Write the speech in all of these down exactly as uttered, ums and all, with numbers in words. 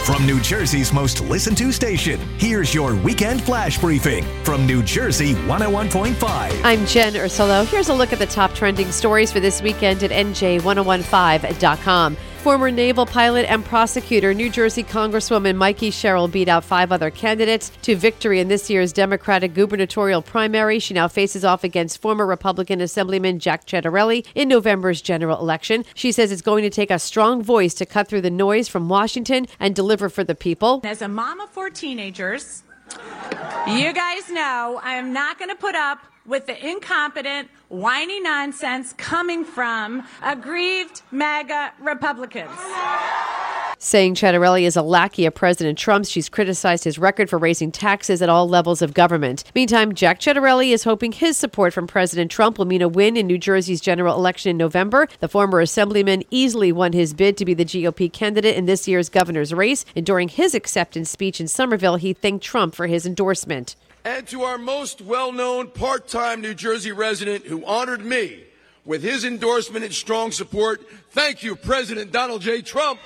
From New Jersey's most listened to station, here's your weekend flash briefing from New Jersey one oh one point five. I'm Jen Ursulo. Here's a look at the top trending stories for this weekend at N J ten fifteen dot com. Former naval pilot and prosecutor New Jersey Congresswoman Mikey Sherrill beat out five other candidates to victory in this year's Democratic gubernatorial primary. She now faces off against former Republican Assemblyman Jack Ciattarelli in November's general election. She says it's going to take a strong voice to cut through the noise from Washington and deliver for the people. As a mom of four teenagers, you guys know I am not going to put up with the incompetent, whiny nonsense coming from aggrieved MAGA Republicans. Saying Ciattarelli is a lackey of President Trump, she's criticized his record for raising taxes at all levels of government. Meantime, Jack Ciattarelli is hoping his support from President Trump will mean a win in New Jersey's general election in November. The former assemblyman easily won his bid to be the G O P candidate in this year's governor's race, and during his acceptance speech in Somerville, he thanked Trump for his endorsement. And to our most well-known part-time New Jersey resident who honored me with his endorsement and strong support, thank you, President Donald J. Trump.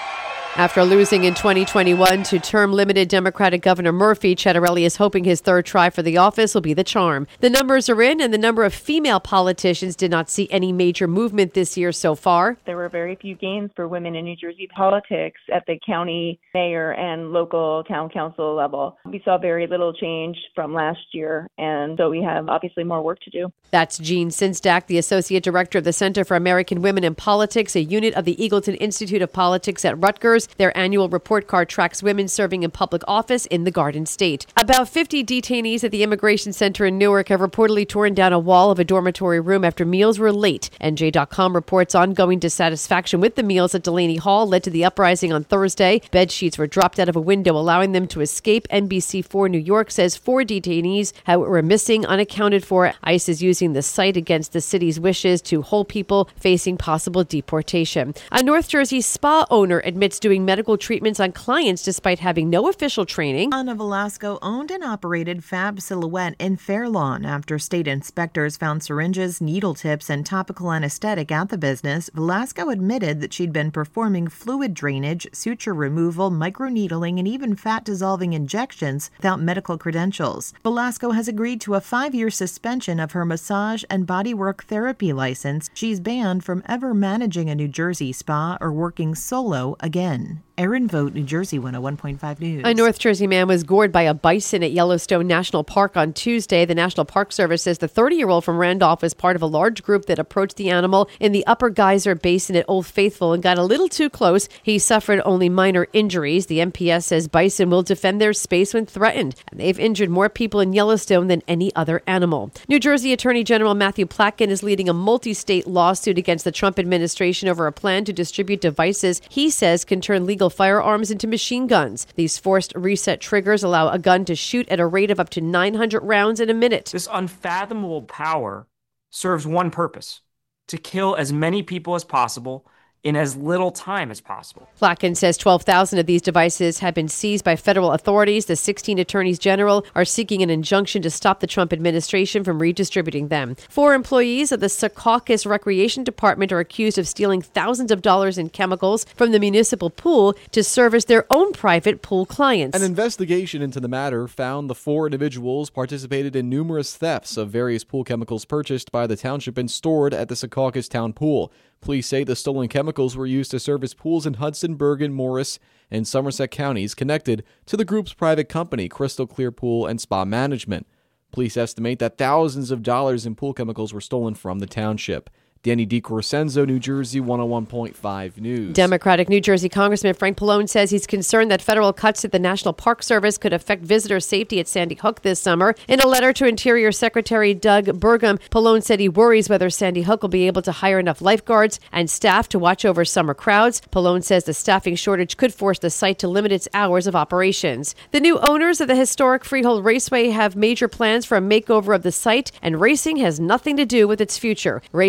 After losing in twenty twenty-one to term-limited Democratic Governor Murphy, Ciattarelli is hoping his third try for the office will be the charm. The numbers are in, and the number of female politicians did not see any major movement this year so far. There were very few gains for women in New Jersey politics at the county mayor and local town council level. We saw very little change from last year, and so we have obviously more work to do. That's Jean Sinsdak, the Associate Director of the Center for American Women in Politics, a unit of the Eagleton Institute of Politics at Rutgers. Their annual report card tracks women serving in public office in the Garden State. About fifty detainees at the Immigration Center in Newark have reportedly torn down a wall of a dormitory room after meals were late. N J dot com reports ongoing dissatisfaction with the meals at Delaney Hall led to the uprising on Thursday. Bed sheets were dropped out of a window, allowing them to escape. N B C four New York says four detainees were missing, unaccounted for. ICE is using the site against the city's wishes to hold people facing possible deportation. A North Jersey spa owner admits doing medical treatments on clients despite having no official training. Anna Velasco owned and operated Fab Silhouette in Fairlawn. After state inspectors found syringes, needle tips, and topical anesthetic at the business, Velasco admitted that she'd been performing fluid drainage, suture removal, microneedling, and even fat-dissolving injections without medical credentials. Velasco has agreed to a five-year suspension of her massage and bodywork therapy license. She's banned from ever managing a New Jersey spa or working solo again. Erin Vogt, New Jersey one oh one point five News. A North Jersey man was gored by a bison at Yellowstone National Park on Tuesday. The National Park Service says the thirty-year-old from Randolph was part of a large group that approached the animal in the Upper Geyser Basin at Old Faithful and got a little too close. He suffered only minor injuries. The M P S says bison will defend their space when threatened, and they've injured more people in Yellowstone than any other animal. New Jersey Attorney General Matthew Platkin is leading a multi-state lawsuit against the Trump administration over a plan to distribute devices he says can turn legal firearms into machine guns. These forced reset triggers allow a gun to shoot at a rate of up to nine hundred rounds in a minute. This unfathomable power serves one purpose: to kill as many people as possible in as little time as possible. Platkin says twelve thousand of these devices have been seized by federal authorities. The sixteen attorneys general are seeking an injunction to stop the Trump administration from redistributing them. Four employees of the Secaucus Recreation Department are accused of stealing thousands of dollars in chemicals from the municipal pool to service their own private pool clients. An investigation into the matter found the four individuals participated in numerous thefts of various pool chemicals purchased by the township and stored at the Secaucus Town Pool. Police say the stolen chemicals were used to service pools in Hudson, Bergen, Morris, and Somerset counties connected to the group's private company, Crystal Clear Pool and Spa Management. Police estimate that thousands of dollars in pool chemicals were stolen from the township. Danny DiCorsenzo, New Jersey one oh one point five News. Democratic New Jersey Congressman Frank Pallone says he's concerned that federal cuts at the National Park Service could affect visitor safety at Sandy Hook this summer. In a letter to Interior Secretary Doug Burgum, Pallone said he worries whether Sandy Hook will be able to hire enough lifeguards and staff to watch over summer crowds. Pallone says the staffing shortage could force the site to limit its hours of operations. The new owners of the historic Freehold Raceway have major plans for a makeover of the site, and racing has nothing to do with its future. Raceway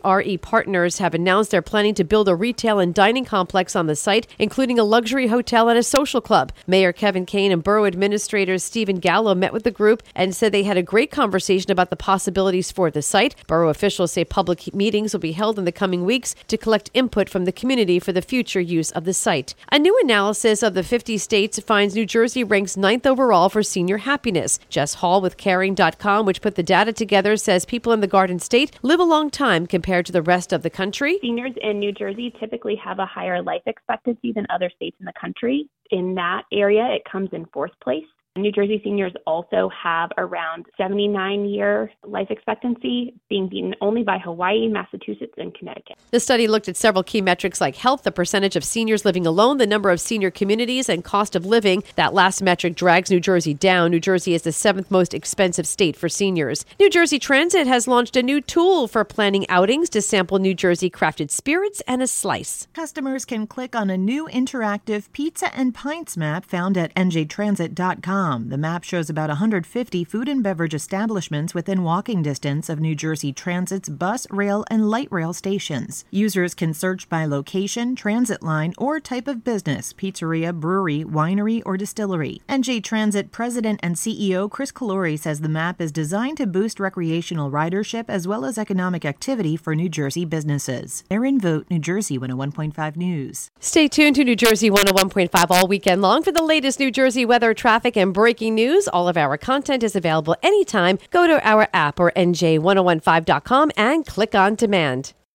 R E Partners have announced they're planning to build a retail and dining complex on the site, including a luxury hotel and a social club. Mayor Kevin Kane and Borough Administrator Stephen Gallo met with the group and said they had a great conversation about the possibilities for the site. Borough officials say public meetings will be held in the coming weeks to collect input from the community for the future use of the site. A new analysis of the fifty states finds New Jersey ranks ninth overall for senior happiness. Jess Hall with Caring dot com, which put the data together, says people in the Garden State live a long time compared to the rest of the country. Seniors in New Jersey typically have a higher life expectancy than other states in the country. In that area, it comes in fourth place. New Jersey seniors also have around seventy-nine year life expectancy, being beaten only by Hawaii, Massachusetts, and Connecticut. The study looked at several key metrics like health, the percentage of seniors living alone, the number of senior communities, and cost of living. That last metric drags New Jersey down. New Jersey is the seventh most expensive state for seniors. New Jersey Transit has launched a new tool for planning outings to sample New Jersey crafted spirits and a slice. Customers can click on a new interactive pizza and pints map found at N J transit dot com. The map shows about one hundred fifty food and beverage establishments within walking distance of New Jersey Transit's bus, rail, and light rail stations. Users can search by location, transit line, or type of business: pizzeria, brewery, winery, or distillery. N J Transit President and C E O Chris Calori says the map is designed to boost recreational ridership as well as economic activity for New Jersey businesses. Erin Vogt, New Jersey one oh one point five News. Stay tuned to New Jersey one oh one point five all weekend long for the latest New Jersey weather, traffic, and breaking news. All of our content is available anytime. Go to our app or N J ten fifteen dot com and click on demand.